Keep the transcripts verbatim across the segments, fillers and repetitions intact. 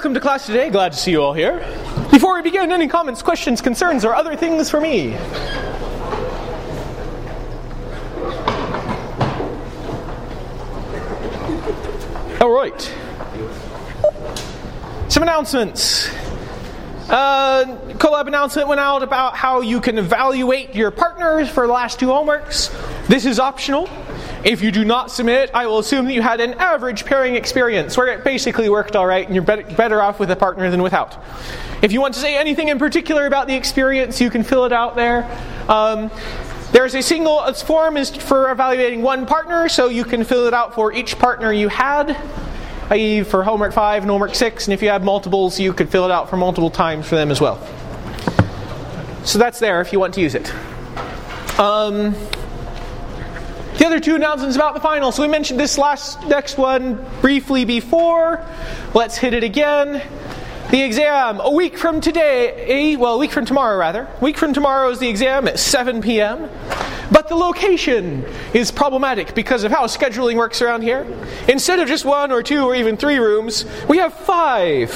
Welcome to class today. Glad to see you all here. Before we begin, any comments, questions, concerns, or other things for me? All right. Some announcements. Uh, Collab announcement went out about how you can evaluate your partners for the last two homeworks. This is optional. If you do not submit, I will assume that you had an average pairing experience where it basically worked all right and you're better off with a partner than without. If you want to say anything in particular about the experience, you can fill it out there. Um, there's a single a form is for evaluating one partner, so you can fill it out for each partner you had, that is for homework five and homework six, and if you have multiples, you could fill it out for multiple times for them as well. So that's there if you want to use it. Um... The other two announcements about the final. So we mentioned this last next one briefly before. Let's hit it again. The exam, a week from today, well, a week from tomorrow rather. A week from tomorrow is the exam at seven p.m. But the location is problematic because of how scheduling works around here. Instead of just one or two or even three rooms, we have five.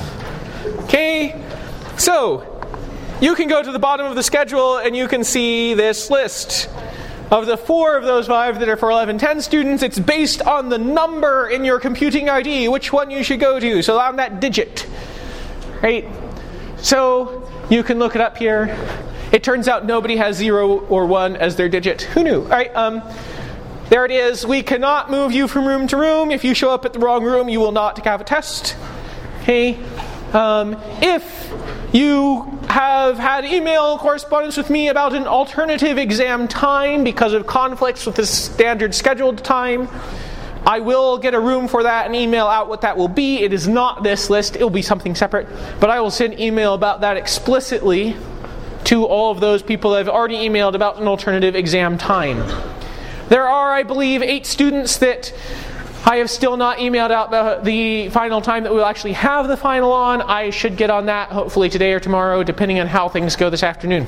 Okay? So, you can go to the bottom of the schedule and you can see this list. Of the four of those five that are for eleven ten students, it's based on the number in your computing I D, which one you should go to. So on that digit. Right? So you can look it up here. It turns out nobody has zero or one as their digit. Who knew? All right, um, there it is. We cannot move you from room to room. If you show up at the wrong room, you will not have a test. Okay? Um, if you have had email correspondence with me about an alternative exam time because of conflicts with the standard scheduled time, I will get a room for that and email out what that will be. It is not this list. It will be something separate. But I will send email about that explicitly to all of those people that have already emailed about an alternative exam time. There are, I believe, eight students that I have still not emailed out the, the final time that we'll actually have the final on. I should get on that hopefully today or tomorrow, depending on how things go this afternoon.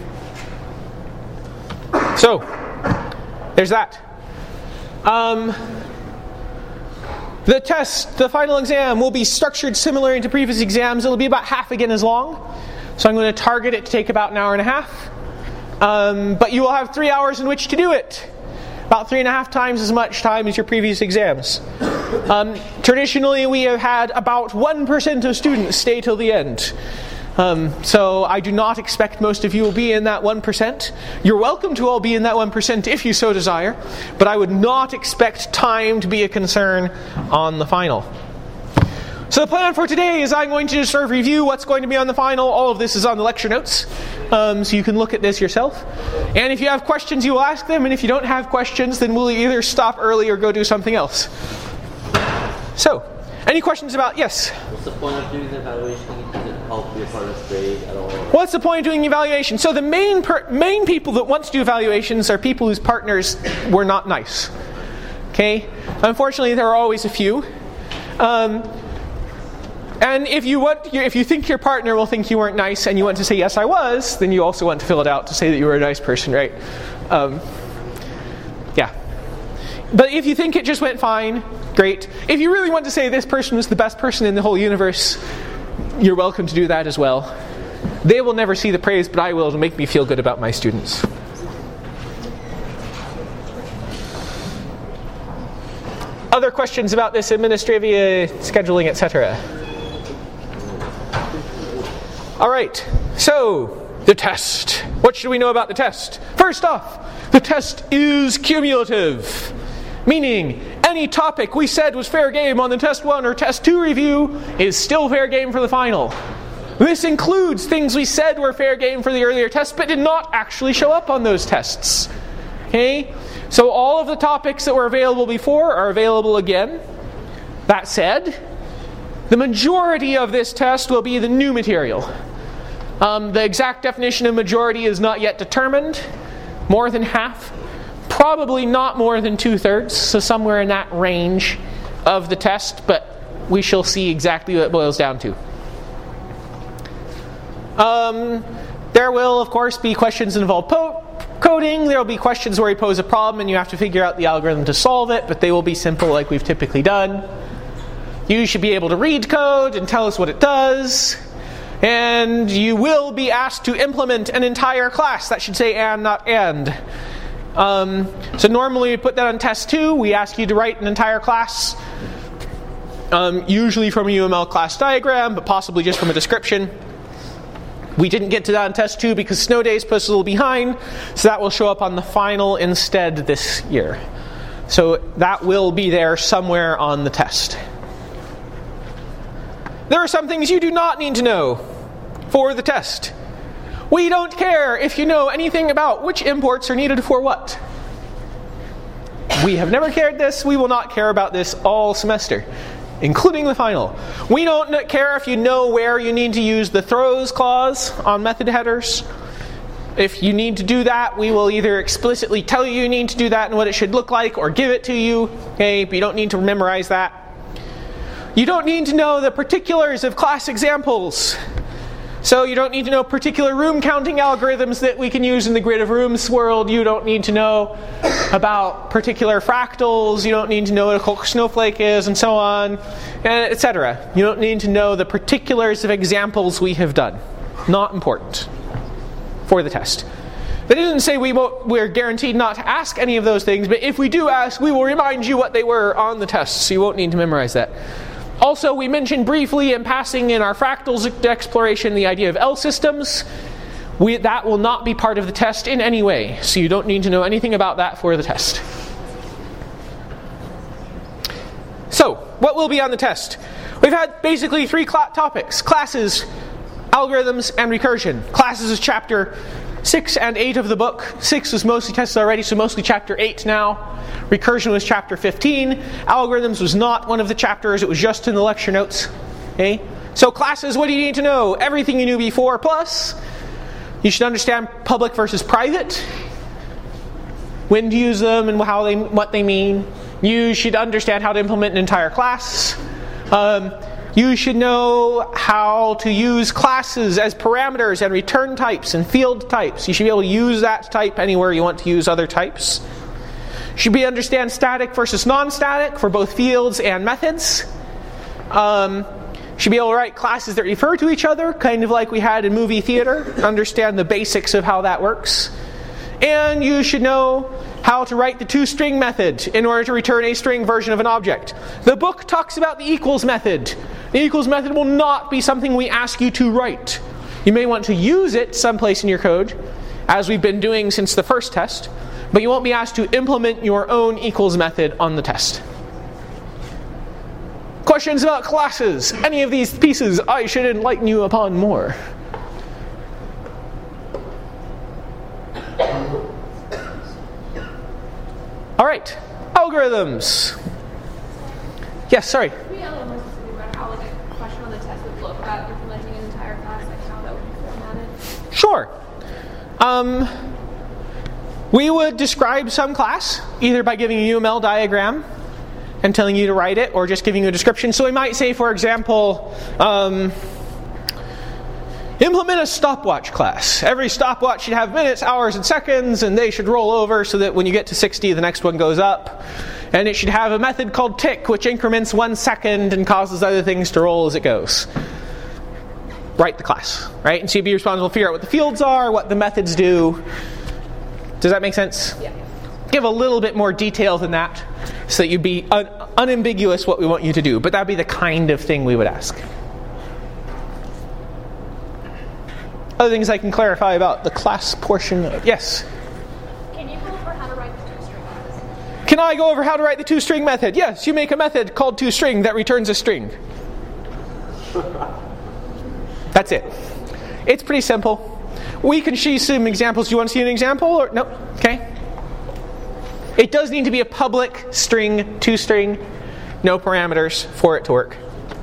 So, there's that. Um, the test, the final exam, will be structured similar to previous exams. It'll be about half again as long. So I'm going to target it to take about an hour and a half. Um, but you will have three hours in which to do it. About three and a half times as much time as your previous exams. Um, traditionally, we have had about one percent of students stay till the end. Um, so I do not expect most of you will be in that one percent. You're welcome to all be in that one percent if you so desire, but I would not expect time to be a concern on the final. So the plan for today is I'm going to just sort of review what's going to be on the final. All of this is on the lecture notes, um, so you can look at this yourself. And if you have questions, you will ask them. And if you don't have questions, then we'll either stop early or go do something else. So, any questions about, yes? What's the point of doing the evaluation? Does it help your partner's grade at all? What's the point of doing evaluation? So the main per- main people that want to do evaluations are people whose partners were not nice. Okay? Unfortunately, there are always a few. Um... And if you want, if you think your partner will think you weren't nice and you want to say, yes, I was, then you also want to fill it out to say that you were a nice person, right? Um, yeah. But if you think it just went fine, great. If you really want to say this person was the best person in the whole universe, you're welcome to do that as well. They will never see the praise, but I will. It'll make me feel good about my students. Other questions about this administrivia, scheduling, et cetera? All right, so the test. What should we know about the test? First off, the test is cumulative, meaning any topic we said was fair game on the test one or test two review is still fair game for the final. This includes things we said were fair game for the earlier tests but did not actually show up on those tests. Okay? So all of the topics that were available before are available again. That said, the majority of this test will be the new material. Um, the exact definition of majority is not yet determined. More than half. Probably not more than two-thirds. So somewhere in that range of the test. But we shall see exactly what it boils down to. Um, there will, of course, be questions that involve po- coding. There will be questions where we pose a problem and you have to figure out the algorithm to solve it. But they will be simple like we've typically done. You should be able to read code and tell us what it does. And you will be asked to implement an entire class. That should say and, not and. Um, so normally we put that on test two. We ask you to write an entire class. Um, usually from a U M L class diagram, but possibly just from a description. We didn't get to that on test two because Snow Days put us a little behind. So that will show up on the final instead this year. So that will be there somewhere on the test. There are some things you do not need to know for the test. We don't care if you know anything about which imports are needed for what. We have never cared this. We will not care about this all semester, including the final. We don't care if you know where you need to use the throws clause on method headers. If you need to do that, we will either explicitly tell you you need to do that and what it should look like, or give it to you. Okay, but you don't need to memorize that. You don't need to know the particulars of class examples. So you don't need to know particular room counting algorithms that we can use in the grid of rooms world. You don't need to know about particular fractals. You don't need to know what a snowflake is, and so on, et cetera. You don't need to know the particulars of examples we have done. Not important for the test. That doesn't say we won't, we're guaranteed not to ask any of those things, but if we do ask, we will remind you what they were on the test, so you won't need to memorize that. Also, we mentioned briefly in passing in our fractals exploration the idea of L systems. We, that will not be part of the test in any way, so you don't need to know anything about that for the test. So, what will be on the test? We've had basically three cl- topics: classes, algorithms, and recursion. Classes is chapter six and eight of the book. Six was mostly tested already, so mostly chapter eight now. Recursion was chapter fifteen. Algorithms was not one of the chapters. It was just in the lecture notes. Okay? So classes, what do you need to know? Everything you knew before, plus you should understand public versus private, when to use them and how they, what they mean. You should understand how to implement an entire class. Um, you should know how to use classes as parameters and return types and field types. You should be able to use that type anywhere you want to use other types. You should be understand static versus non-static for both fields and methods. Um, you should be able to write classes that refer to each other, kind of like we had in movie theater. Understand the basics of how that works. And you should know how to write the toString method in order to return a string version of an object. The book talks about the equals method. The equals method will not be something we ask you to write. You may want to use it someplace in your code, as we've been doing since the first test, but you won't be asked to implement your own equals method on the test. Questions about classes? Any of these pieces I should enlighten you upon more. All right, algorithms. Yes, sorry. Can we um, about how like a question on the test would look about implementing an entire class, like how that would be formatted? Sure. Um, we would describe some class either by giving a U M L diagram and telling you to write it, or just giving you a description. So we might say, for example, um, implement a stopwatch class. Every stopwatch should have minutes, hours, and seconds, and they should roll over so that when you get to sixty, the next one goes up. And it should have a method called tick, which increments one second and causes other things to roll as it goes. Write the class, right? And so you'd be responsible to figure out what the fields are, what the methods do. Does that make sense? Yeah. Give a little bit more detail than that so that you'd be un- unambiguous what we want you to do. But that'd be the kind of thing we would ask. Other things I can clarify about the class portion of, yes? Can you go over how to write the toString method? Can I go over how to write the toString method? Yes, you make a method called toString that returns a string. That's it. It's pretty simple. We can see some examples. Do you want to see an example? Or no? Okay. It does need to be a public string, toString, no parameters for it to work.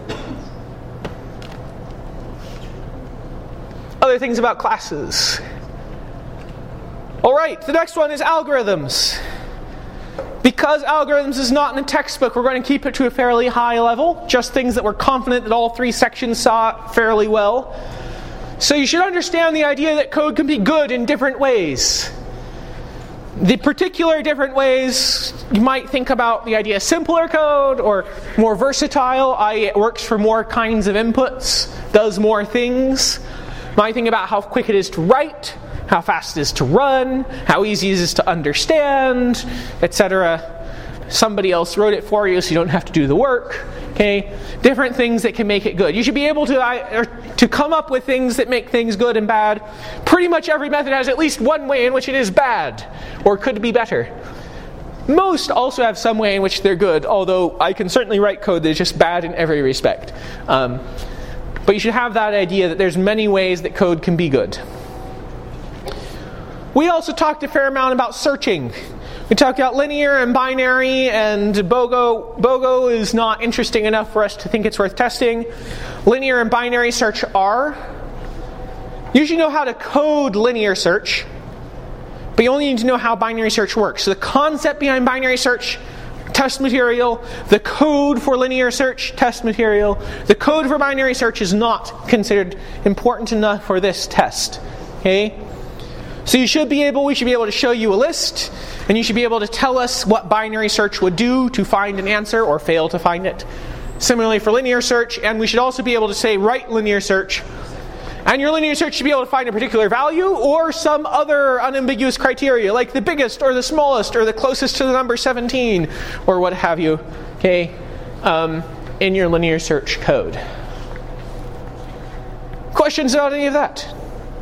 Other things about classes. All right, the next one is algorithms. Because algorithms is not in a textbook, we're going to keep it to a fairly high level, just things that we're confident that all three sections saw fairly well. So you should understand the idea that code can be good in different ways. The particular different ways, you might think about the idea of simpler code or more versatile, that is it works for more kinds of inputs, does more things. You might think about how quick it is to write, how fast it is to run, how easy it is to understand, et cetera. Somebody else wrote it for you so you don't have to do the work. Okay, different things that can make it good. You should be able to uh, to come up with things that make things good and bad. Pretty much every method has at least one way in which it is bad, or could be better. Most also have some way in which they're good, although I can certainly write code that's just bad in every respect. Um, but you should have that idea that there's many ways that code can be good. We also talked a fair amount about searching. We talked about linear and binary, and BOGO. BOGO is not interesting enough for us to think it's worth testing. Linear and binary search are. You should know how to code linear search, but you only need to know how binary search works. So the concept behind binary search, test material. The code for linear search, test material. The code for binary search is not considered important enough for this test. Okay? So you should be able, we should be able to show you a list, and you should be able to tell us what binary search would do to find an answer or fail to find it. Similarly for linear search, and we should also be able to say write linear search. And your linear search should be able to find a particular value or some other unambiguous criteria, like the biggest or the smallest or the closest to the number seventeen or what have you, okay, um, in your linear search code. Questions about any of that?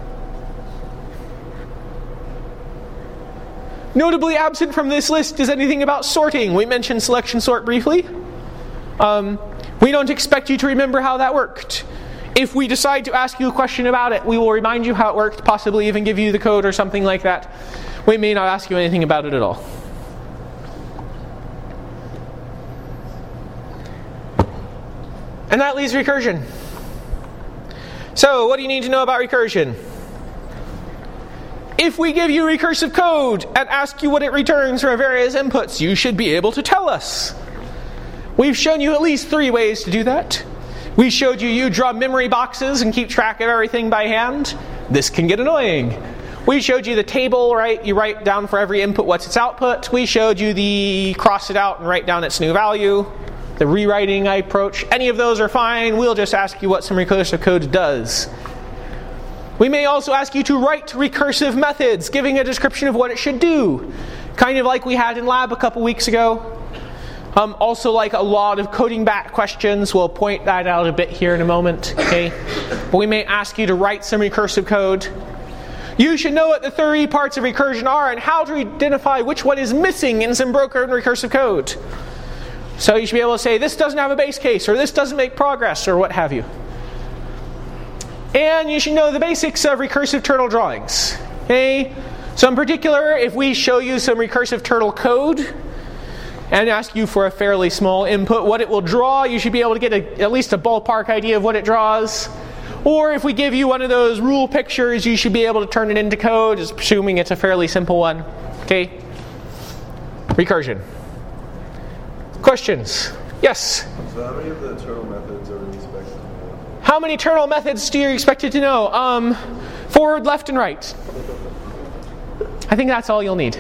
Notably absent from this list is anything about sorting. We mentioned selection sort briefly. Um, we don't expect you to remember how that worked. If we decide to ask you a question about it, we will remind you how it worked, possibly even give you the code or something like that. We may not ask you anything about it at all. And that leaves recursion. So, what do you need to know about recursion? If we give you recursive code and ask you what it returns from various inputs, you should be able to tell us. We've shown you at least three ways to do that. We showed you you draw memory boxes and keep track of everything by hand. This can get annoying. We showed you the table, right? You write down for every input what's its output. We showed you the cross it out and write down its new value. The rewriting approach. Any of those are fine. We'll just ask you what some recursive code does. We may also ask you to write recursive methods, giving a description of what it should do. Kind of like we had in lab a couple weeks ago. Um, also like a lot of coding back questions. We'll point that out a bit here in a moment. Okay? But we may ask you to write some recursive code. You should know what the three parts of recursion are and how to identify which one is missing in some broken recursive code. So you should be able to say, this doesn't have a base case, or this doesn't make progress, or what have you. And you should know the basics of recursive turtle drawings. Okay? So in particular, if we show you some recursive turtle code and ask you for a fairly small input, what it will draw, you should be able to get a, at least a ballpark idea of what it draws. Or if we give you one of those rule pictures, you should be able to turn it into code, assuming it's a fairly simple one. Okay? Recursion. Questions? Yes? So how many of the turtle methods are we expected to know? How many turtle methods do you expect it to know? Um, forward, left, and right. I think that's all you'll need.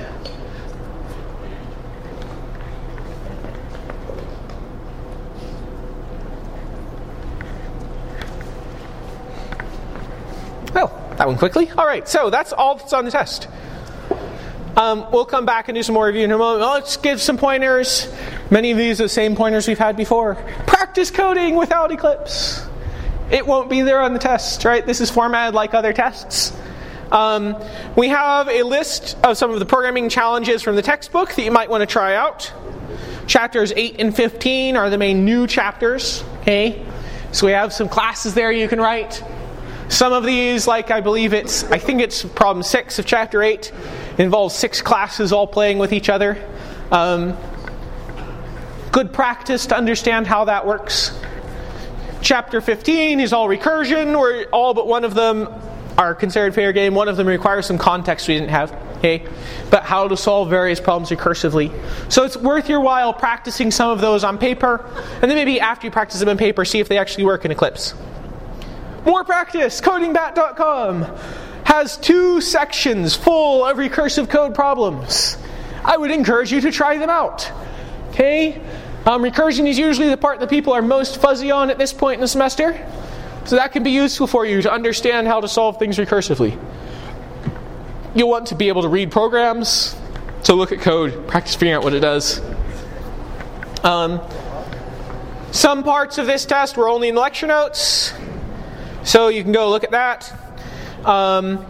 Well, that went quickly. All right, so that's all that's on the test. Um, we'll come back and do some more review in a moment. Well, let's give some pointers. Many of these are the same pointers we've had before. Practice coding without Eclipse. It won't be there on the test, right? This is formatted like other tests. Um, we have a list of some of the programming challenges from the textbook that you might want to try out. Chapters eight and fifteen are the main new chapters. Okay, so we have some classes there you can write. Some of these, like I believe it's, I think it's problem six of chapter eight, involves six classes all playing with each other. Um, good practice to understand how that works. Chapter fifteen is all recursion, where all but one of them are considered fair game. One of them requires some context we didn't have. Okay, but how to solve various problems recursively. So it's worth your while practicing some of those on paper, and then maybe after you practice them on paper, see if they actually work in Eclipse. More practice, coding bat dot com. has two sections full of recursive code problems. I would encourage you to try them out. Okay? Um, recursion is usually the part that people are most fuzzy on at this point in the semester. So that can be useful for you to understand how to solve things recursively. You'll want to be able to read programs. So look at code, practice figuring out what it does. Um, some parts of this test were only in the lecture notes. So you can go look at that. Um,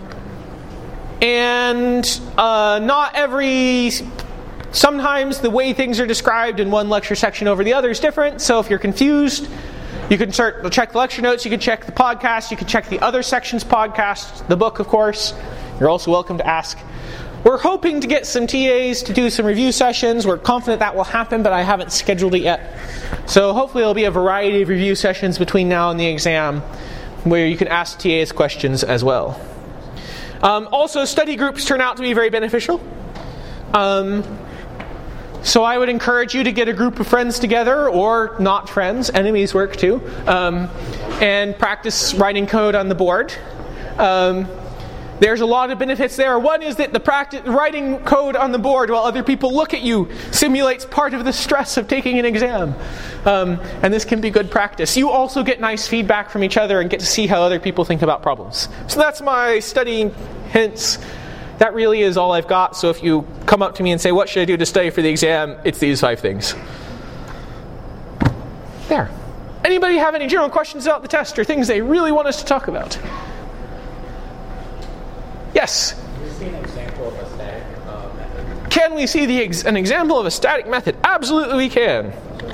and uh, not every... Sometimes the way things are described in one lecture section over the other is different. So if you're confused, you can start, check the lecture notes, you can check the podcast, you can check the other section's podcast, the book, of course. You're also welcome to ask. We're hoping to get some T As to do some review sessions. We're confident that will happen, but I haven't scheduled it yet. So hopefully there'll be a variety of review sessions between now and the exam where you can ask T As questions as well. Um, also, study groups turn out to be very beneficial. Um, So I would encourage you to get a group of friends together, or not friends, enemies work too, um, and practice writing code on the board. Um, there's a lot of benefits there. One is that the practice, writing code on the board while other people look at you simulates part of the stress of taking an exam. Um, and this can be good practice. You also get nice feedback from each other and get to see how other people think about problems. So that's my study hints. That really is all I've got. So if you come up to me and say, what should I do to study for the exam? It's these five things. There. Anybody have any general questions about the test or things they really want us to talk about? Yes? Can we see an example of a static uh, method? Can we see the ex- an example of a static method? Absolutely we can.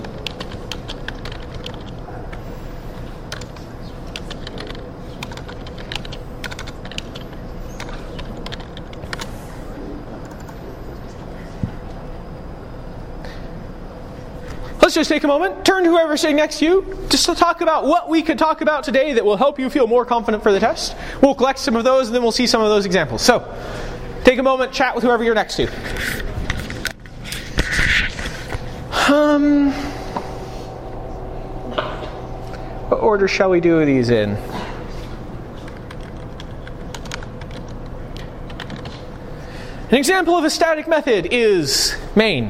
Let's just take a moment, turn to whoever's sitting next to you, just to talk about what we could talk about today that will help you feel more confident for the test. We'll collect some of those, and then we'll see some of those examples. So, take a moment, chat with whoever you're next to. Um, what order shall we do these in? An example of a static method is main.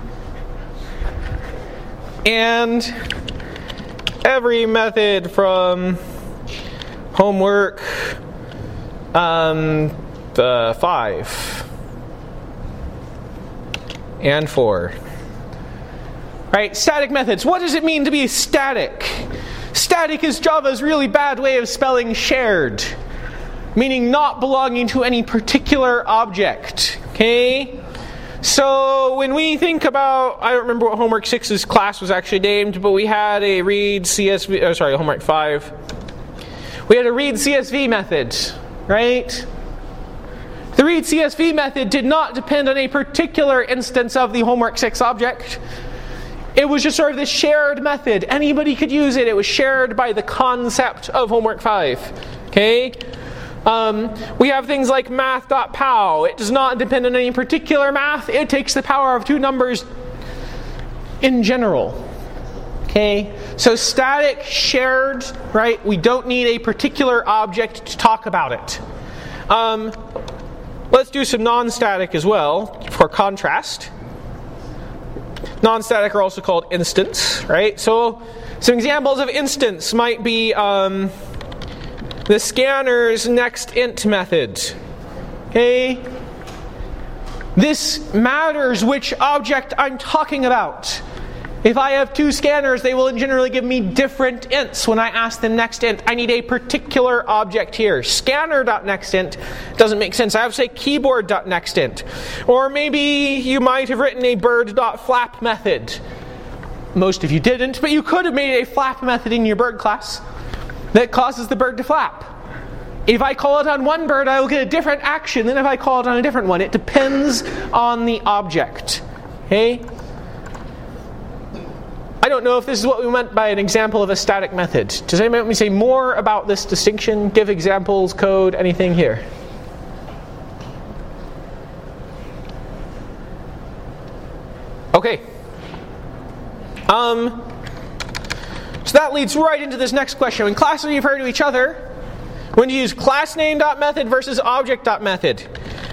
And every method from homework um, the five and four. Right, static methods. What does it mean to be static? Static is Java's really bad way of spelling shared, meaning not belonging to any particular object. Okay? So when we think about, I don't remember what homework six's class was actually named, but we had a read C S V, oh sorry, homework five. We had a read C S V method, right? The read C S V method did not depend on a particular instance of the homework six object. It was just sort of this shared method. Anybody could use it. It was shared by the concept of homework five. Okay? Um, we have things like math.pow. It does not depend on any particular math. It takes the power of two numbers in general. Okay? So static, shared, right? We don't need a particular object to talk about it. Um, let's do some non-static as well for contrast. Non-static are also called instance, right? So some examples of instance might be um, the scanner's next int method. Okay? This matters which object I'm talking about. If I have two scanners, they will generally give me different ints when I ask them next int. I need a particular object here. Scanner.nextInt doesn't make sense. I have to say keyboard.nextInt. Or maybe you might have written a bird.flap method. Most of you didn't, but you could have made a flap method in your bird class that causes the bird to flap. If I call it on one bird, I will get a different action than if I call it on a different one. It depends on the object. Okay? I don't know if this is what we meant by an example of a static method. Does anybody want me to say more about this distinction? Give examples, code, anything here? Okay. Um, so that leads right into this next question. When classes refer to each other, We're going to use className.method versus object.method.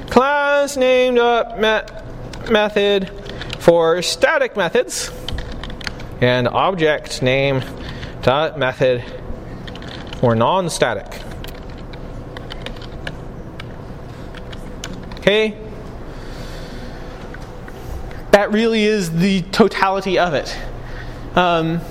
ClassName.method for static methods, and objectName.method for non-static. Okay? That really is the totality of it. Um,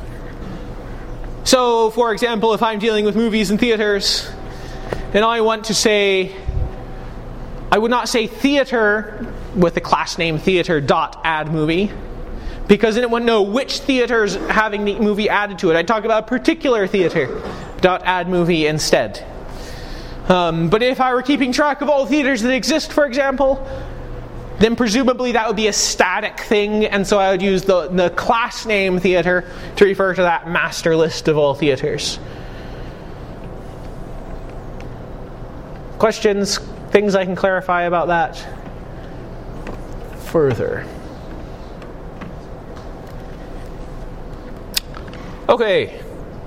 so, for example, if I'm dealing with movies and theaters, and I want to say, I would not say theater with the class name theater dot add movie, because then it wouldn't know which theater's having the movie added to it. I'd talk about a particular theater dot add movie instead. Um, but if I were keeping track of all theaters that exist, for example, then presumably that would be a static thing, and so I would use the, the class name theater to refer to that master list of all theaters. Questions? Things I can clarify about that further? Okay.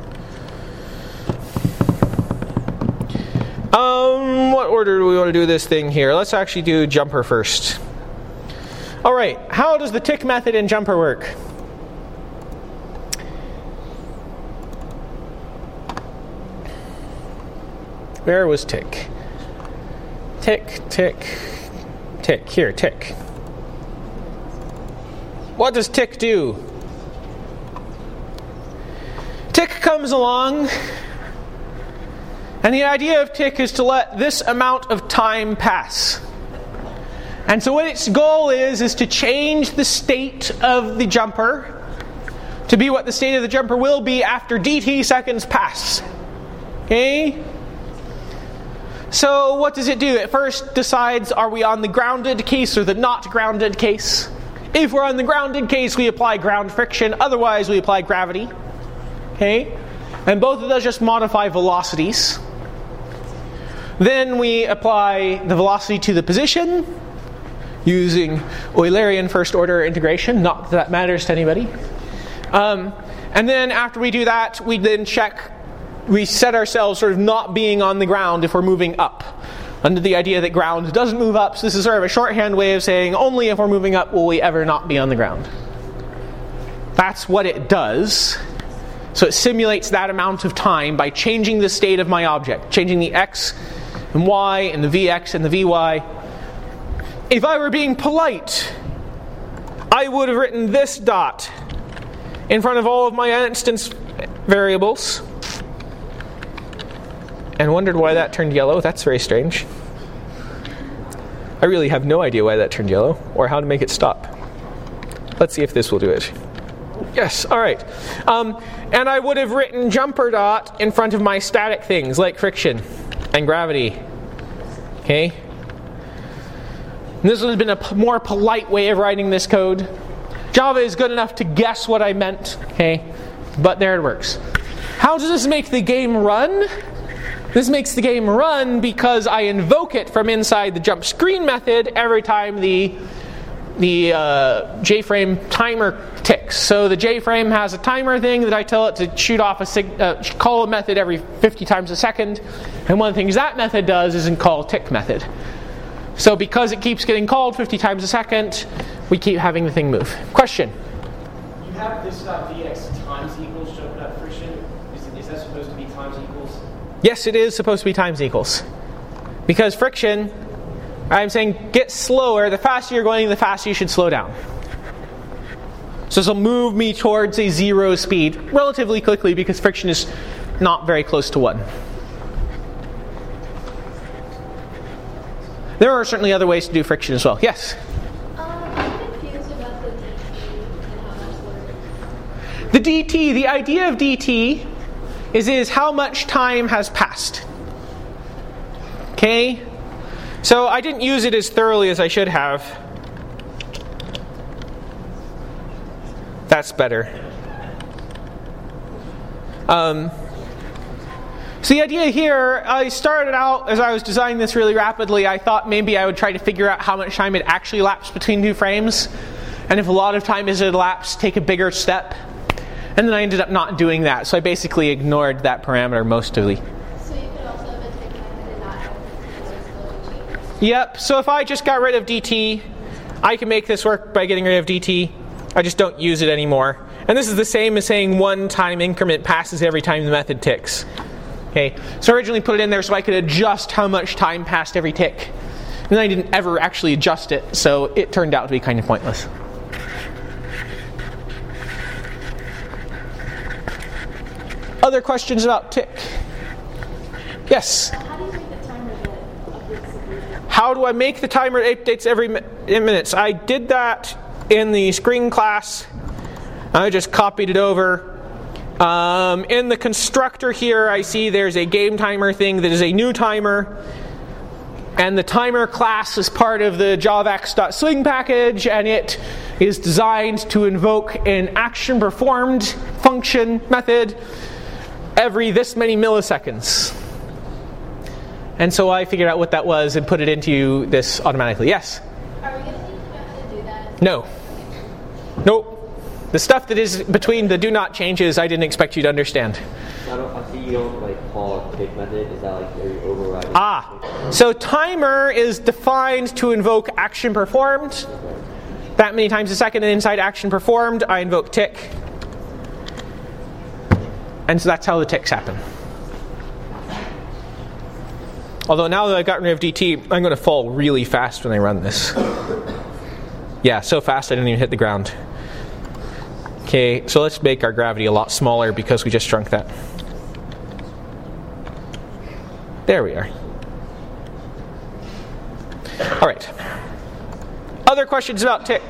Um, what order do we want to do this thing here? Let's actually do jumper first. Alright, how does the tick method in jumper work? Where was tick? Tick, tick, tick. Here, tick. What does tick do? Tick comes along, and the idea of tick is to let this amount of time pass. And so what its goal is, is to change the state of the jumper to be what the state of the jumper will be after dt seconds pass. Okay? So what does it do? It first decides, are we on the grounded case or the not grounded case? If we're on the grounded case, we apply ground friction. Otherwise, we apply gravity. Okay? And both of those just modify velocities. Then we apply the velocity to the position using Eulerian first order integration. Not that that matters to anybody. Um, and then after we do that, we then check, we set ourselves sort of not being on the ground if we're moving up, under the idea that ground doesn't move up. So this is sort of a shorthand way of saying only if we're moving up will we ever not be on the ground. That's what it does. So it simulates that amount of time by changing the state of my object, changing the x and y and the vx and the vy. If I were being polite, I would have written this dot in front of all of my instance variables and wondered why that turned yellow. That's very strange. I really have no idea why that turned yellow or how to make it stop. Let's see if this will do it. Yes, all right. Um, and I would have written jumper dot in front of my static things like friction and gravity. Okay? And this would have been a p- more polite way of writing this code. Java is good enough to guess what I meant. Okay? But there it works. How does this make the game run? This makes the game run because I invoke it from inside the jump screen method every time the the uh, JFrame timer ticks. So the JFrame has a timer thing that I tell it to shoot off a sig- uh, call a method every fifty times a second. And one of the things that method does is call tick method. So because it keeps getting called fifty times a second, we keep having the thing move. Question? You have this dot vx times equals jumper dot friction. Is, is that supposed to be times equals? Yes, it is supposed to be times equals. Because friction, I'm saying get slower. The faster you're going, the faster you should slow down. So this will move me towards a zero speed relatively quickly because friction is not very close to one. There are certainly other ways to do friction as well. Yes? Um, I'm confused about the D T and how that works. The D T, the idea of D T is, is how much time has passed. Okay? So I didn't use it as thoroughly as I should have. That's better. Um, so the idea here, I started out, as I was designing this really rapidly, I thought maybe I would try to figure out how much time had actually elapsed between two frames. And if a lot of time has elapsed, take a bigger step. And then I ended up not doing that. So I basically ignored that parameter mostly. So you could also have Yep, so if I just got rid of D T, I can make this work by getting rid of D T. I just don't use it anymore. And this is the same as saying one time increment passes every time the method ticks. Okay, so I originally put it in there so I could adjust how much time passed every tick. And then I didn't ever actually adjust it, so it turned out to be kind of pointless. Other questions about tick? Yes? How do you make the timer that updates every minute? How do I make the timer that updates every mi- in minutes? I did that in the screen class. I just copied it over. Um, in the constructor here, I see there's a game timer thing that is a new timer. And the timer class is part of the javax.swing package, and it is designed to invoke an action performed function method every this many milliseconds. And so I figured out what that was and put it into this automatically. Yes? Are we going to need to know how to do that? No. Nope. The stuff that is between the do not changes, I didn't expect you to understand. I, don't, I see you don't like call a tick method. Is that like are you overriding? Ah, so timer is defined to invoke action performed. That many times a second, and inside action performed, I invoke tick. And so that's how the ticks happen. Although now that I've gotten rid of D T, I'm going to fall really fast when I run this. Yeah, so fast I didn't even hit the ground. Okay, so let's make our gravity a lot smaller because we just shrunk that. There we are. All right. Other questions about tick?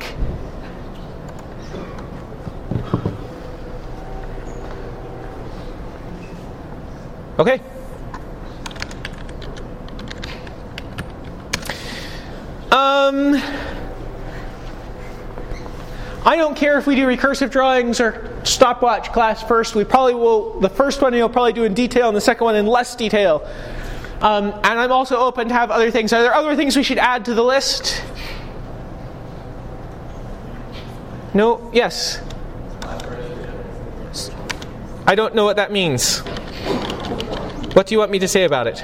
Okay. Um, I don't care if we do recursive drawings or stopwatch class first. We probably will. The first one you'll probably do in detail, and the second one in less detail. Um, and I'm also open to have other things. Are there other things we should add to the list? No? Yes? I don't know what that means. What do you want me to say about it?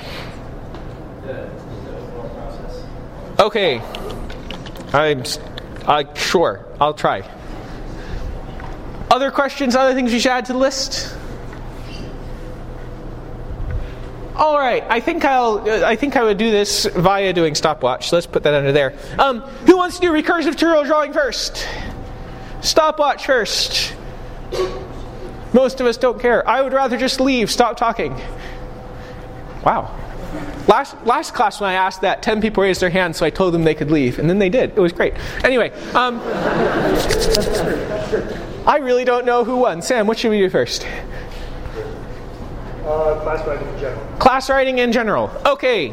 Okay. I'm uh, sure. I'll try. Other questions, other things we should add to the list? All right. I think I'll. Uh, I think I would do this via doing stopwatch. So let's put that under there. Um, who wants to do recursive tutorial drawing first? Stopwatch first. Most of us don't care. I would rather just leave. Stop talking. Wow. Last last class when I asked that, ten people raised their hands, so I told them they could leave, and then they did. It was great. Anyway, um, I really don't know who won. Sam, what should we do first? Uh, class writing in general. Class writing in general. Okay.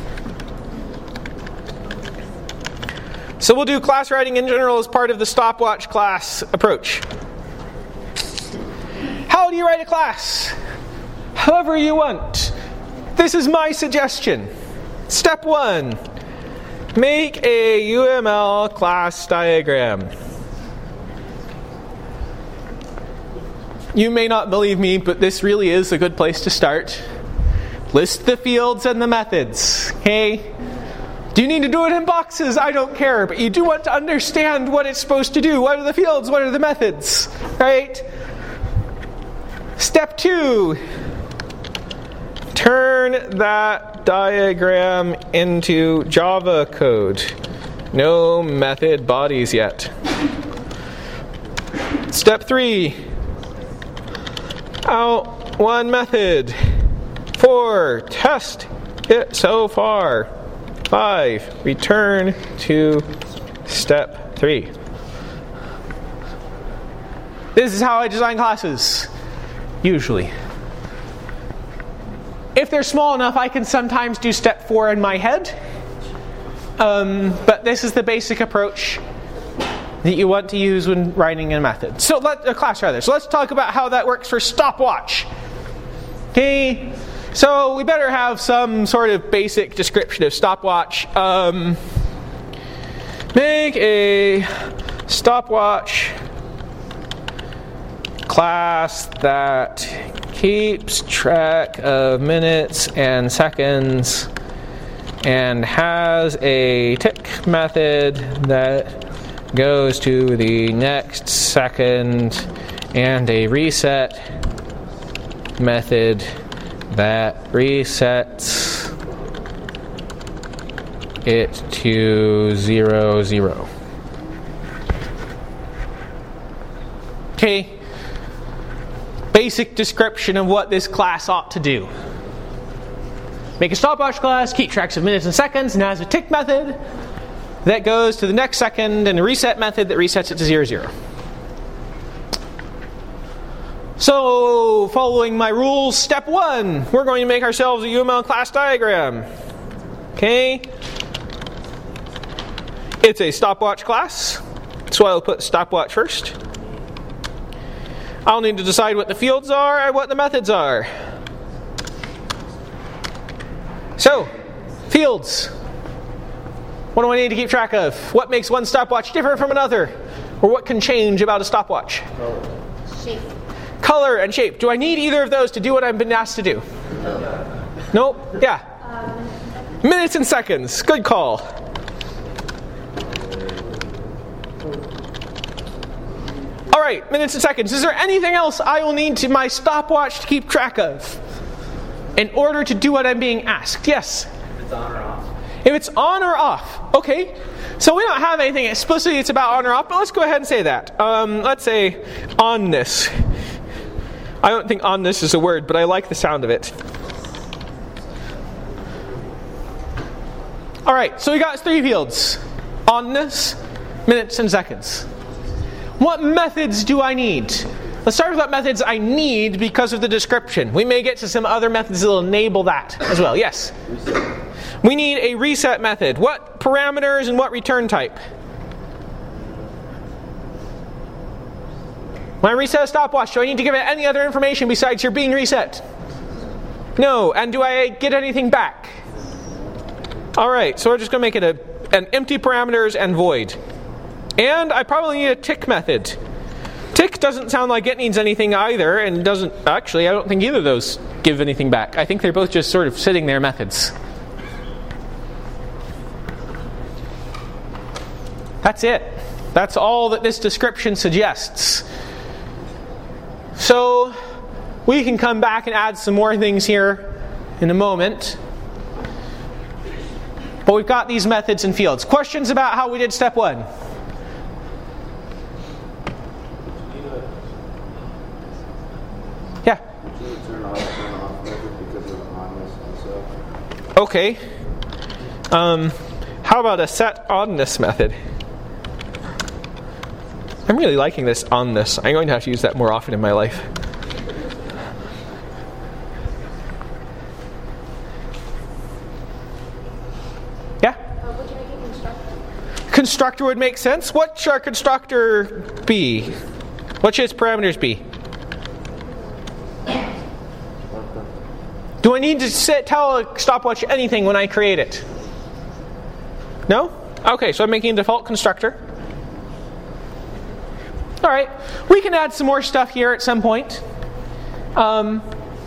So we'll do class writing in general as part of the stopwatch class approach. How do you write a class? However you want. This is my suggestion. Step one. Make a U M L class diagram. You may not believe me, but this really is a good place to start. List the fields and the methods. Okay? Do you need to do it in boxes? I don't care, but you do want to understand what it's supposed to do. What are the fields? What are the methods? Right? Step two. Turn that diagram into Java code. No method bodies yet. Step three. Out one method. Four. Test it so far. Five. Return to step three. This is how I design classes. Usually. If they're small enough, I can sometimes do step four in my head. Um, but this is the basic approach that you want to use when writing a method. So let a class rather. So let's talk about how that works for stopwatch. Okay. So we better have some sort of basic description of stopwatch. Um, make a stopwatch class that keeps track of minutes and seconds and has a tick method that goes to the next second and a reset method that resets it to zero, zero. Okay. Basic description of what this class ought to do. Make a stopwatch class, keep tracks of minutes and seconds, and has a tick method that goes to the next second and a reset method that resets it to zero, zero. So, following my rules, step one, we're going to make ourselves a U M L class diagram. Okay? It's a stopwatch class, so I'll put stopwatch first. I'll need to decide what the fields are and what the methods are. So, fields. What do I need to keep track of? What makes one stopwatch different from another? Or what can change about a stopwatch? Shape. Color and shape. Do I need either of those to do what I've been asked to do? No. Nope. Yeah. Um, Minutes and seconds. Good call. All right, minutes and seconds. Is there anything else I will need to my stopwatch to keep track of in order to do what I'm being asked? Yes? If it's on or off. If it's on or off. Okay. So we don't have anything explicitly it's about on or off, but let's go ahead and say that. Um, let's say onness. I don't think onness is a word, but I like the sound of it. All right, so we got three fields. Onness, minutes, and seconds. What methods do I need? Let's start with what methods I need because of the description. We may get to some other methods that will enable that as well. Yes? Reset. We need a reset method. What parameters and what return type? When I reset a stopwatch, do I need to give it any other information besides you're being reset? No. And do I get anything back? All right, so we're just going to make it a, an empty parameters and void. And I probably need a tick method. Tick doesn't sound like it needs anything either, and doesn't actually, I don't think either of those give anything back. I think they're both just sort of sitting there methods. That's it. That's all that this description suggests. So we can come back and add some more things here in a moment. But we've got these methods and fields. Questions about how we did step one? Yeah. Okay. Um, how about a set onness method? I'm really liking this onness. I'm going to have to use that more often in my life. Yeah? Uh, would you make a constructor? Constructor would make sense. What should our constructor be? What should its parameters be? Do I need to sit, tell a stopwatch anything when I create it? No? Okay, so I'm making a default constructor. All right, we can add some more stuff here at some point. Um,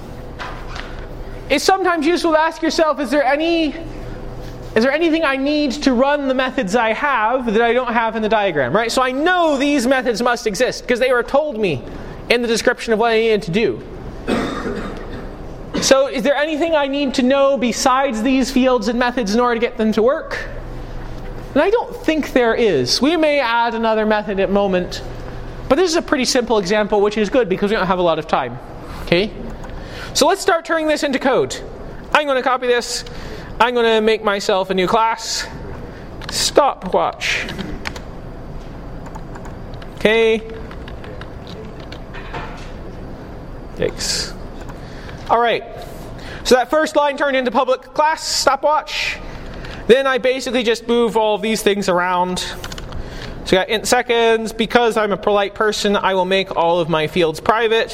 it's sometimes useful to ask yourself, is there any, is there anything I need to run the methods I have that I don't have in the diagram, right? So I know these methods must exist because they were told me in the description of what I needed to do. So is there anything I need to know besides these fields and methods in order to get them to work? And I don't think there is. We may add another method at a moment. But this is a pretty simple example, which is good because we don't have a lot of time. Okay? So let's start turning this into code. I'm going to copy this. I'm going to make myself a new class. Stopwatch. Okay. Yikes. All right. So that first line turned into public class stopwatch. Then I basically just move all of these things around. So I got int seconds. Because I'm a polite person, I will make all of my fields private.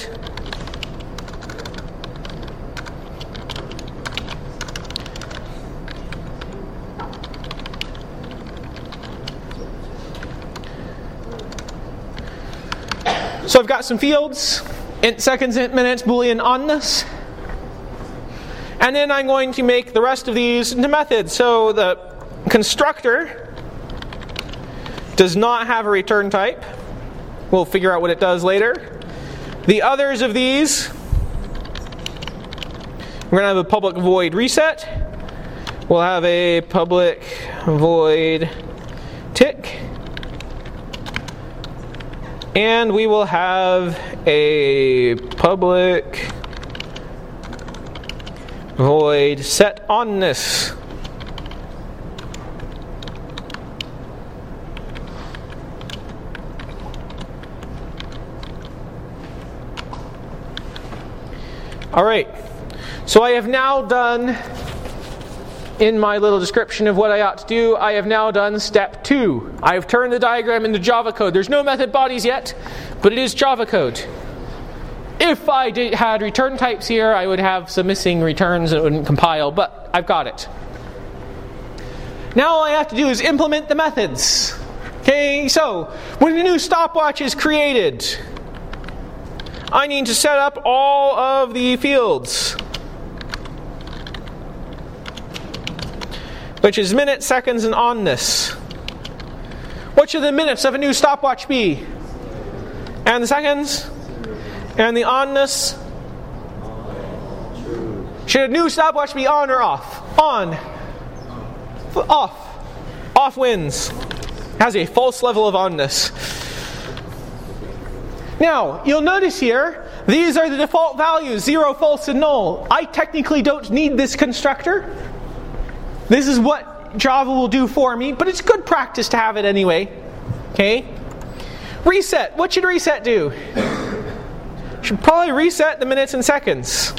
So I've got some fields, int seconds, int minutes, boolean onness. And then I'm going to make the rest of these into methods. So the constructor does not have a return type. We'll figure out what it does later. The others of these, we're going to have a public void reset. We'll have a public void tick. And we will have a public void set onness. All right. So I have now done, in my little description of what I ought to do, I have now done step two. I have turned the diagram into Java code. There's no method bodies yet, but it is Java code. If I did, had return types here, I would have some missing returns and it wouldn't compile, but I've got it. Now all I have to do is implement the methods. Okay, so when a new stopwatch is created, I need to set up all of the fields, which is minutes, seconds, and onness. What should the minutes of a new stopwatch be? And the seconds? And the onness? Should a new stopwatch be on or off? On. Off. Off wins. Has a false level of onness. Now, you'll notice here, these are the default values, zero, false, and null. I technically don't need this constructor. This is what Java will do for me, but it's good practice to have it anyway. Okay? Reset. What should reset do? Should probably reset the minutes and seconds.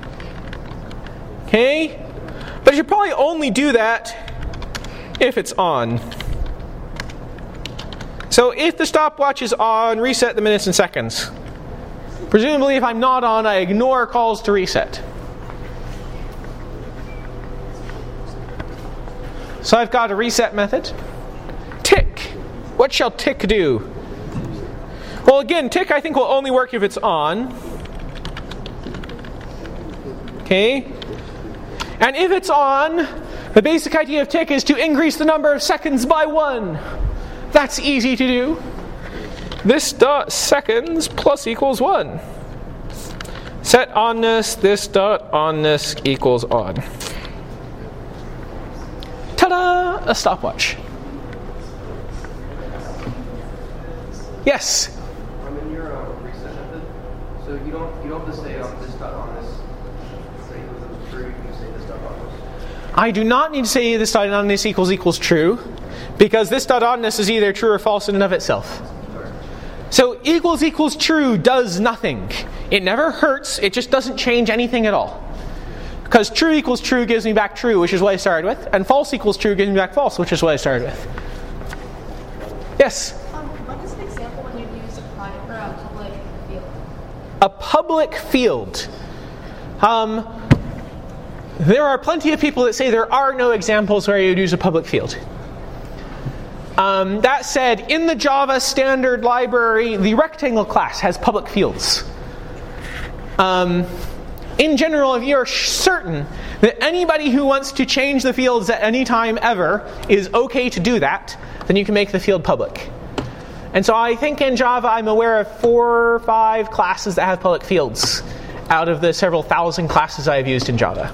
Okay? But it should probably only do that if it's on. So if the stopwatch is on, reset the minutes and seconds. Presumably if I'm not on, I ignore calls to reset. So I've got a reset method. Tick. What shall tick do? Well, again, tick I think will only work if it's on. Okay. And if it's on, the basic idea of tick is to increase the number of seconds by one. That's easy to do. This dot seconds plus equals one. Set onness, this dot onness equals on. Ta-da! A stopwatch. Yes? I'm in your uh, reset method, so you don't you don't have to say um, this dot on this. Say it was true. You can say this dot on this. I do not need to say this dot on this equals equals true, because this dot on this is either true or false in and of itself. So equals equals true does nothing. It never hurts. It just doesn't change anything at all. Because true equals true gives me back true, which is what I started with, and false equals true gives me back false, which is what I started with. Yes? Um, what is an example when you use a private or a public field? A public field. Um, there are plenty of people that say there are no examples where you'd use a public field. Um, that said, in the Java standard library, the rectangle class has public fields. Um, in general, if you're certain that anybody who wants to change the fields at any time ever is okay to do that, then you can make the field public. And so I think in Java I'm aware of four or five classes that have public fields out of the several thousand classes I have used in Java.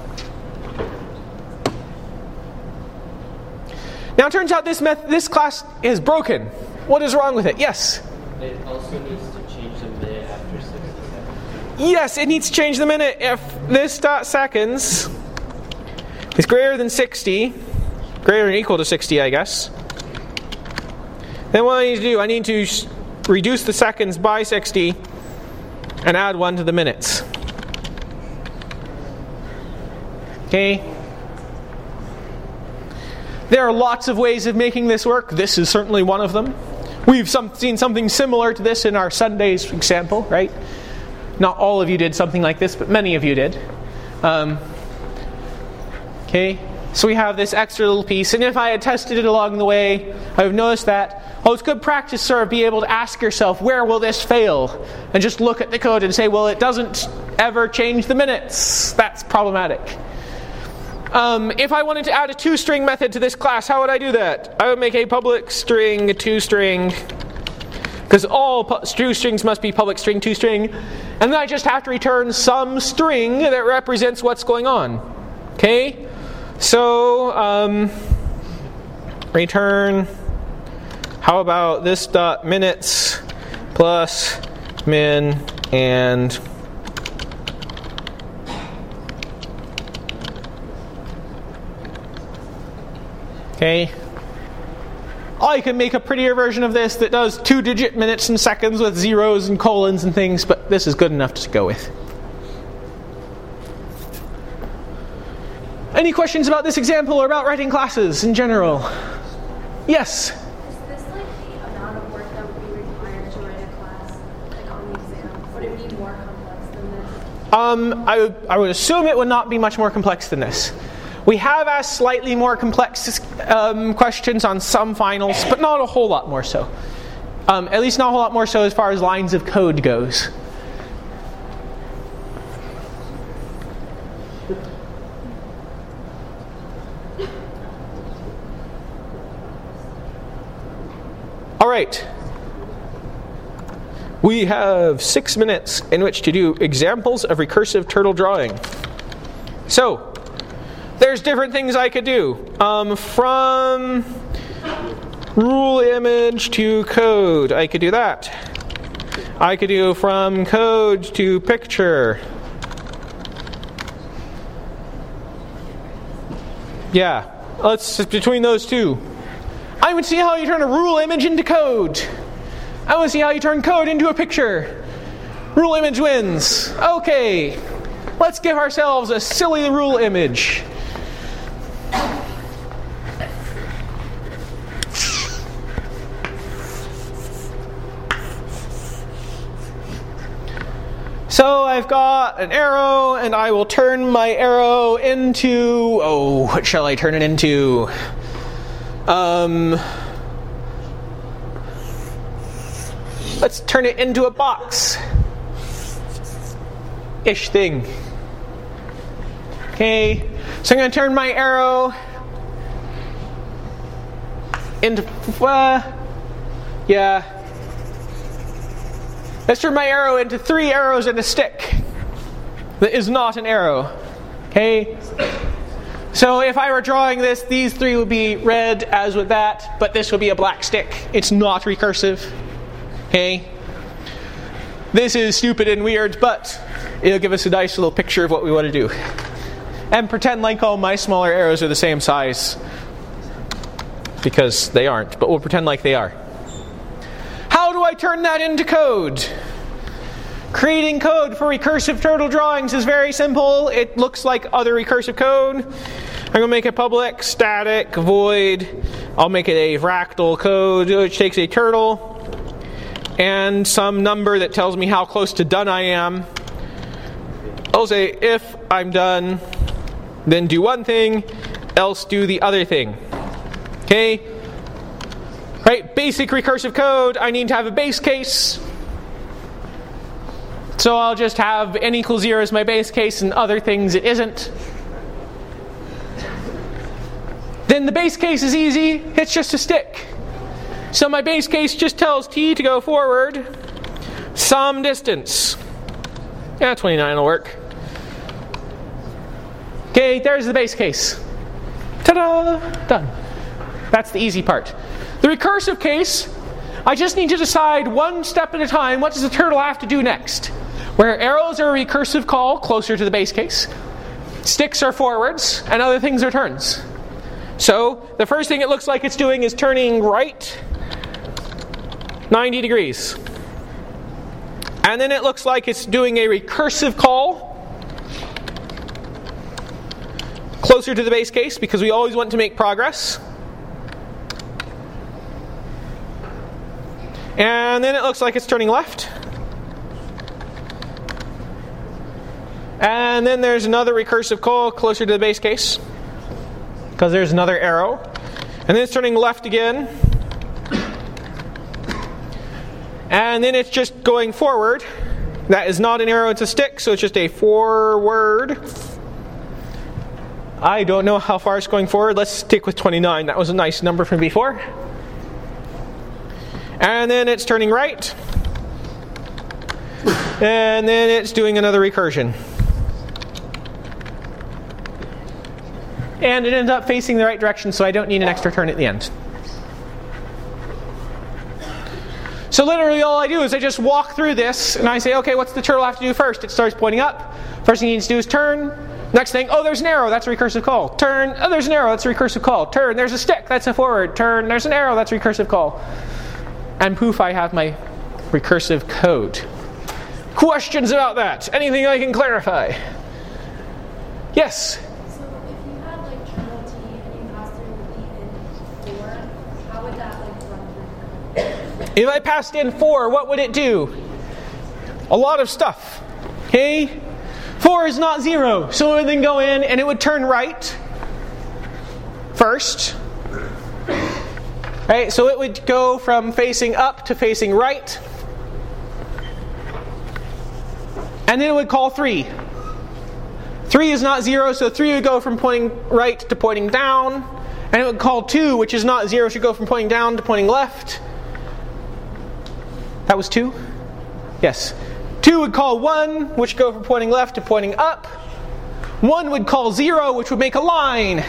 Now it turns out this method, this class is broken. What is wrong with it? Yes? It also needs to change the minute after sixty seconds. Yes, it needs to change the minute if this dot seconds is greater than sixty, greater than or equal to sixty, I guess. Then what I need to do, I need to reduce the seconds by sixty and add one to the minutes. Okay? There are lots of ways of making this work. This is certainly one of them. We've some, seen something similar to this in our Sundays example, right? Not all of you did something like this, but many of you did. Um, okay, so we have this extra little piece, and if I had tested it along the way, I would notice that, oh, it's good practice to sort of be able to ask yourself, where will this fail? And just look at the code and say, well, it doesn't ever change the minutes. That's problematic. Um, if I wanted to add a toString method to this class, how would I do that? I would make a public string toString, because all pu- toStrings must be public string toString, and then I just have to return some string that represents what's going on. Okay? So, um, return, how about this dot minutes plus min and okay. I can make a prettier version of this that does two-digit minutes and seconds with zeros and colons and things, but this is good enough to go with. Any questions about this example or about writing classes in general? Yes? Is this like the amount of work that would be required to write a class, like on the exam? Would it be more complex than this? Um, I, would, I would assume it would not be much more complex than this. We have asked slightly more complex um, questions on some finals, but not a whole lot more so. Um, at least not a whole lot more so as far as lines of code goes. All right. We have six minutes in which to do examples of recursive turtle drawing. So, there's different things I could do. Um, from rule image to code, I could do that. I could do from code to picture. Yeah, let's between those two. I would see how you turn a rule image into code. I want to see how you turn code into a picture. Rule image wins. Okay, let's give ourselves a silly rule image. So I've got an arrow, and I will turn my arrow into, oh, what shall I turn it into? Um, let's turn it into a box. Ish thing. Okay, so I'm going to turn my arrow into, uh, yeah. Let's turn my arrow into three arrows and a stick that is not an arrow. Okay? So if I were drawing this, these three would be red as with that, but this would be a black stick. It's not recursive. Okay? This is stupid and weird, but it'll give us a nice little picture of what we want to do. And pretend like all my smaller arrows are the same size, because they aren't, but we'll pretend like they are. How do I turn that into code? Creating code for recursive turtle drawings is very simple. It looks like other recursive code. I'm going to make a public static void. I'll make it a fractal code, which takes a turtle and some number that tells me how close to done I am. I'll say if I'm done, then do one thing, else do the other thing. Okay? Right, basic recursive code, I need to have a base case. So I'll just have n equals zero as my base case and other things it isn't. Then the base case is easy, it's just a stick. So my base case just tells t to go forward some distance. Yeah, twenty-nine will work. Okay, there's the base case. Ta-da! Done. That's the easy part. The recursive case, I just need to decide one step at a time, what does the turtle have to do next? Where arrows are a recursive call, closer to the base case. Sticks are forwards, and other things are turns. So, the first thing it looks like it's doing is turning right ninety degrees. And then it looks like it's doing a recursive call closer to the base case, because we always want to make progress. And then it looks like it's turning left. And then there's another recursive call closer to the base case, because there's another arrow. And then it's turning left again. And then it's just going forward. That is not an arrow, it's a stick, so it's just a forward. I don't know how far it's going forward. Let's stick with twenty-nine. That was a nice number from before. And then it's turning right. And then it's doing another recursion. And it ends up facing the right direction, so I don't need an extra turn at the end. So literally all I do is I just walk through this, and I say, okay, what's the turtle have to do first? It starts pointing up. First thing it needs to do is turn. Next thing, oh, there's an arrow, that's a recursive call. Turn, oh, there's an arrow, that's a recursive call. Turn, there's a stick, that's a forward. Turn, there's an arrow, that's a recursive call. And poof, I have my recursive code. Questions about that? Anything I can clarify? Yes? So if you had like turtle T and you passed through the in four, how would that like run through? If I passed in four, what would it do? A lot of stuff. Okay? Four is not zero, so it would then go in and it would turn right first. Right? So it would go from facing up to facing right. And then it would call three. Three is not zero, so three would go from pointing right to pointing down. And it would call two, which is not zero, should go from pointing down to pointing left. That was two? Yes. Two would call one, which would go from pointing left to pointing up. One would call zero, which would make a line.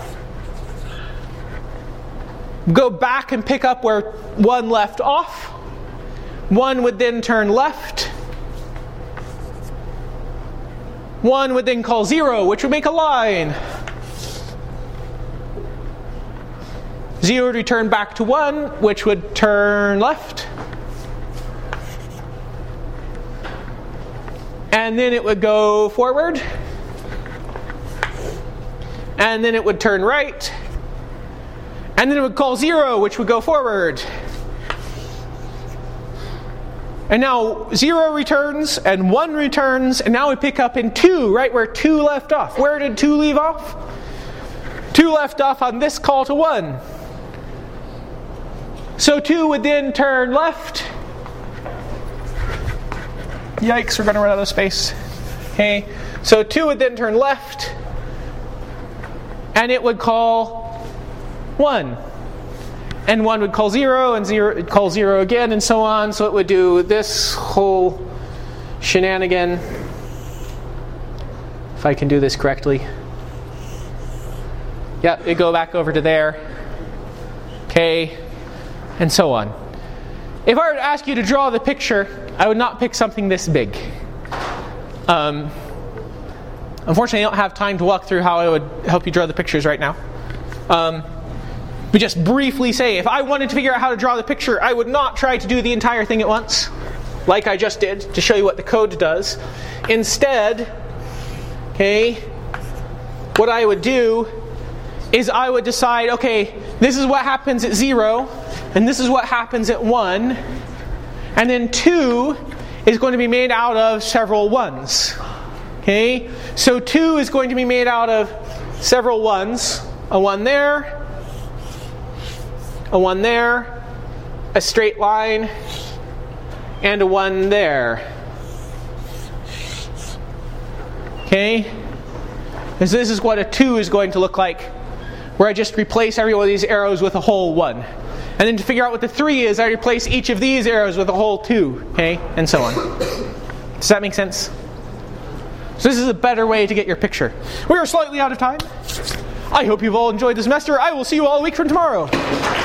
Go back and pick up where one left off. One would then turn left. One would then call zero, which would make a line. Zero would return back to one, which would turn left. And then it would go forward. And then it would turn right. And then it would call zero, which would go forward. And now zero returns, and one returns, and now we pick up in two, right where two left off. Where did two leave off? Two left off on this call to one. So two would then turn left. Yikes, we're going to run out of space. Okay, so two would then turn left, and it would call one. And one would call zero, and zero would call zero again, and so on. So it would do this whole shenanigan. If I can do this correctly. Yep, it'd go back over to there. Okay, and so on. If I were to ask you to draw the picture, I would not pick something this big. Um, unfortunately, I don't have time to walk through how I would help you draw the pictures right now. Um, We just briefly say, if I wanted to figure out how to draw the picture, I would not try to do the entire thing at once, like I just did, to show you what the code does. Instead, okay, what I would do is I would decide, okay, this is what happens at zero, and this is what happens at one, and then two is going to be made out of several ones. Okay, so two is going to be made out of several ones. A one there, a one there, a straight line, and a one there. Okay? And so this is what a two is going to look like, where I just replace every one of these arrows with a whole one. And then to figure out what the three is, I replace each of these arrows with a whole two. Okay? And so on. Does that make sense? So this is a better way to get your picture. We are slightly out of time. I hope you've all enjoyed the semester. I will see you all a week from tomorrow.